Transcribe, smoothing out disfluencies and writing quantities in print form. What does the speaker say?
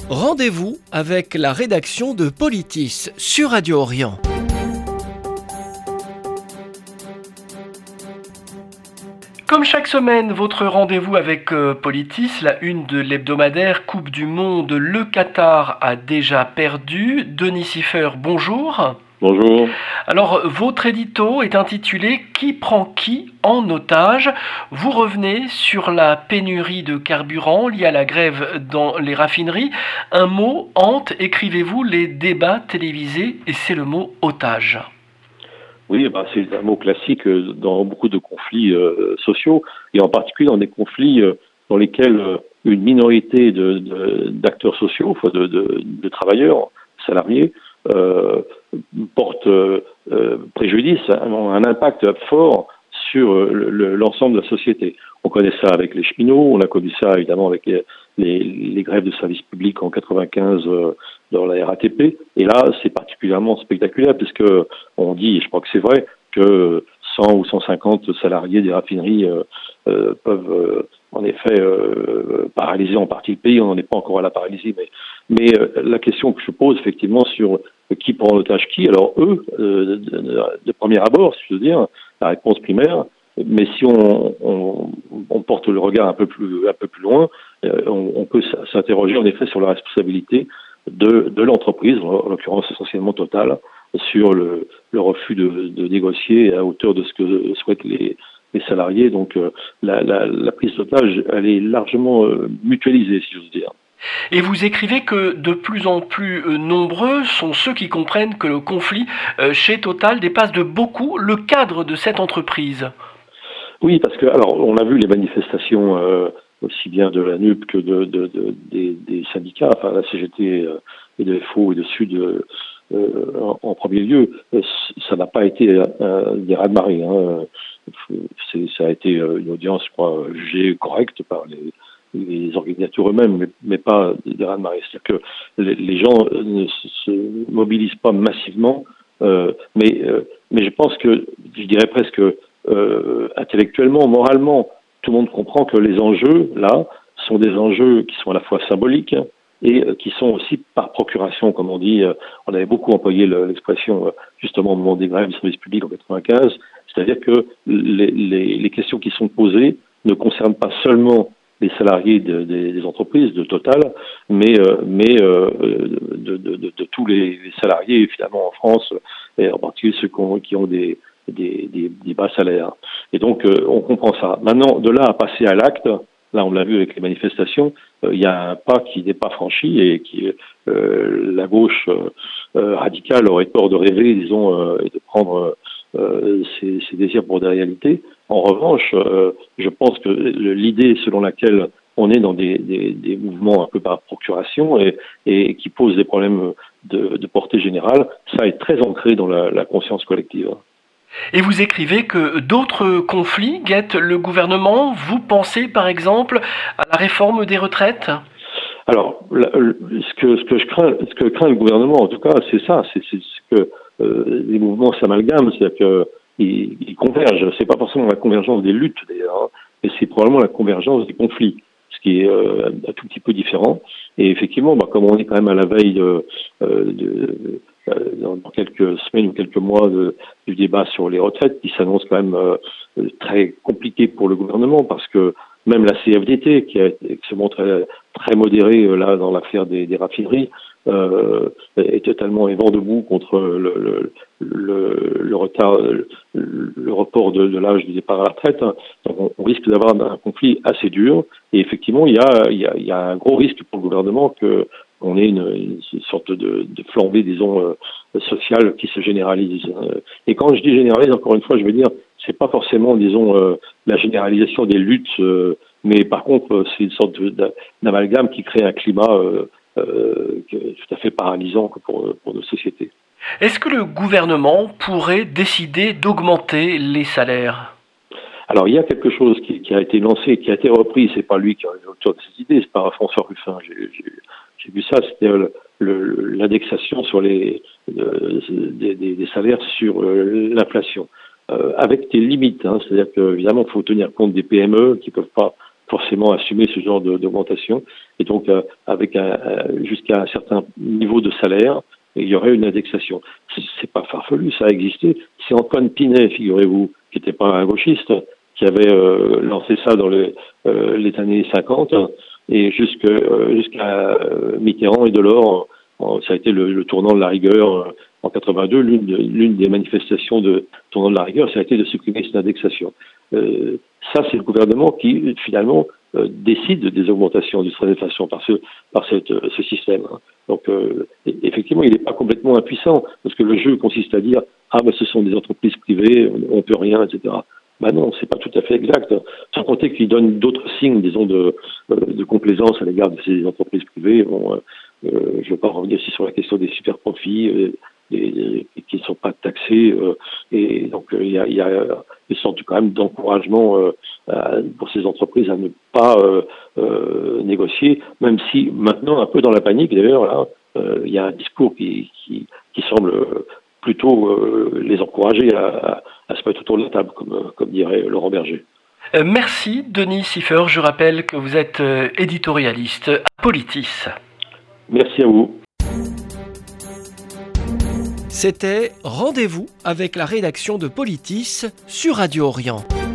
Rendez-vous avec la rédaction de Politis sur Radio Orient. Comme chaque semaine, votre rendez-vous avec Politis, la une de l'hebdomadaire Coupe du Monde, le Qatar a déjà perdu. Denis Siffer, bonjour. Bonjour. Alors, votre édito est intitulé « Qui prend qui en otage ?» Vous revenez sur la pénurie de carburant liée à la grève dans les raffineries. Un mot hante, écrivez-vous, les débats télévisés, et c'est le mot « otage ». Oui, c'est un mot classique dans beaucoup de conflits sociaux, et en particulier dans des conflits dans lesquels une minorité d'acteurs sociaux, de travailleurs, salariés, porte préjudice, un impact fort sur l'ensemble de la société. On connaît ça avec les cheminots, on a connu ça évidemment avec les grèves de service public en 95 dans la RATP. Et là, c'est particulièrement spectaculaire puisque on dit, et je crois que c'est vrai, que 100 ou 150 salariés des raffineries peuvent en effet paralyser en partie le pays. On n'en est pas encore à la paralysie, mais la question que je pose effectivement sur qui prend en otage qui, alors eux, de premier abord, si je veux dire, la réponse primaire, mais si on porte le regard un peu plus loin, on peut s'interroger en effet sur la responsabilité de l'entreprise, en l'occurrence essentiellement Total, sur le refus de négocier à hauteur de ce que souhaitent les salariés. Donc la prise d'otage, elle est largement mutualisée, si j'ose dire. Et vous écrivez que de plus en plus nombreux sont ceux qui comprennent que le conflit chez Total dépasse de beaucoup le cadre de cette entreprise. Oui, parce que, alors, on a vu les manifestations aussi bien de la NUP que des syndicats, enfin la CGT et de FO et de Sud en premier lieu. Ça n'a pas été des raz-de-marée. Ça a été une audience, je crois, jugée correcte par les organisateurs eux-mêmes, mais pas des raz-de-marée. C'est-à-dire que les gens ne se mobilisent pas massivement, mais je pense que, je dirais presque intellectuellement, moralement, tout le monde comprend que les enjeux, là, sont des enjeux qui sont à la fois symboliques et qui sont aussi par procuration, comme on dit. On avait beaucoup employé l'expression, justement, au moment des grèves du service public en 95, c'est-à-dire que les questions qui sont posées ne concernent pas seulement les salariés des entreprises de Total, mais de tous les salariés, finalement, en France, et en particulier ceux qui ont des bas salaires. Et donc, on comprend ça. Maintenant, de là à passer à l'acte, là, on l'a vu avec les manifestations, il y a un pas qui n'est pas franchi et qui la gauche radicale aurait tort de rêver, disons, et de prendre ses désirs pour des réalités. En revanche, je pense que l'idée selon laquelle on est dans des mouvements un peu par procuration et qui posent des problèmes de portée générale, ça est très ancré dans la conscience collective. Et vous écrivez que d'autres conflits guettent le gouvernement. Vous pensez par exemple à la réforme des retraites ? Alors, ce que craint le gouvernement, en tout cas, c'est ça, c'est que les mouvements s'amalgament, c'est-à-dire qu'ils convergent. C'est pas forcément la convergence des luttes d'ailleurs, mais c'est probablement la convergence des conflits, ce qui est un tout petit peu différent. Et effectivement, comme on est quand même à la veille dans quelques semaines ou quelques mois du débat sur les retraites, qui s'annonce quand même très compliqué pour le gouvernement, parce que même la CFDT, qui se montre très modérée là dans l'affaire des raffineries, est totalement vent debout contre le retard, le report de l'âge du départ à la retraite. Donc on risque d'avoir un conflit assez dur. Et effectivement, il y a un gros risque pour le gouvernement qu'on ait une sorte de flambée, disons, sociale qui se généralise. Et quand je dis généralise, encore une fois, je veux dire, c'est pas forcément, disons, la généralisation des luttes, mais par contre, c'est une sorte d'amalgame qui crée un climat tout à fait paralysant pour nos sociétés. Est-ce que le gouvernement pourrait décider d'augmenter les salaires ? Alors, il y a quelque chose qui a été lancé, qui a été repris, c'est pas lui qui a l'auteur de cette idée, c'est par François Ruffin. J'ai vu ça, c'était l'indexation sur des salaires sur l'inflation. Avec des limites, c'est-à-dire qu'évidemment, il faut tenir compte des PME qui peuvent pas forcément assumer ce genre d'augmentation. Et donc, avec jusqu'à un certain niveau de salaire, il y aurait une indexation. C'est pas farfelu, ça a existé. C'est Antoine Pinet, figurez-vous, qui n'était pas un gauchiste, qui avait lancé ça dans les années 50, et jusqu'à Mitterrand et Delors. Ça a été le tournant de la rigueur en 82. L'une des manifestations de tournant de la rigueur, ça a été de supprimer cette indexation. Ça, c'est le gouvernement qui, finalement, décide des augmentations du trait d'inflation par ce système. Donc, effectivement, il n'est pas complètement impuissant, parce que le jeu consiste à dire « Ah, ben, ce sont des entreprises privées, on ne peut rien, etc. » Ben non, c'est pas tout à fait exact. Sans compter qu'il donne d'autres signes, disons, de complaisance à l'égard de ces entreprises privées. Bon, je ne vais pas revenir aussi sur la question des super profits qui ne sont pas taxés. Et donc, il y a une sorte quand même d'encouragement pour ces entreprises à ne pas négocier, même si maintenant, un peu dans la panique d'ailleurs, là, il y a un discours qui semble plutôt les encourager à se mettre autour de la table, comme dirait Laurent Berger. Merci Denis Siffer, je rappelle que vous êtes éditorialiste à Politis. Merci à vous. C'était Rendez-vous avec la rédaction de Politis sur Radio Orient.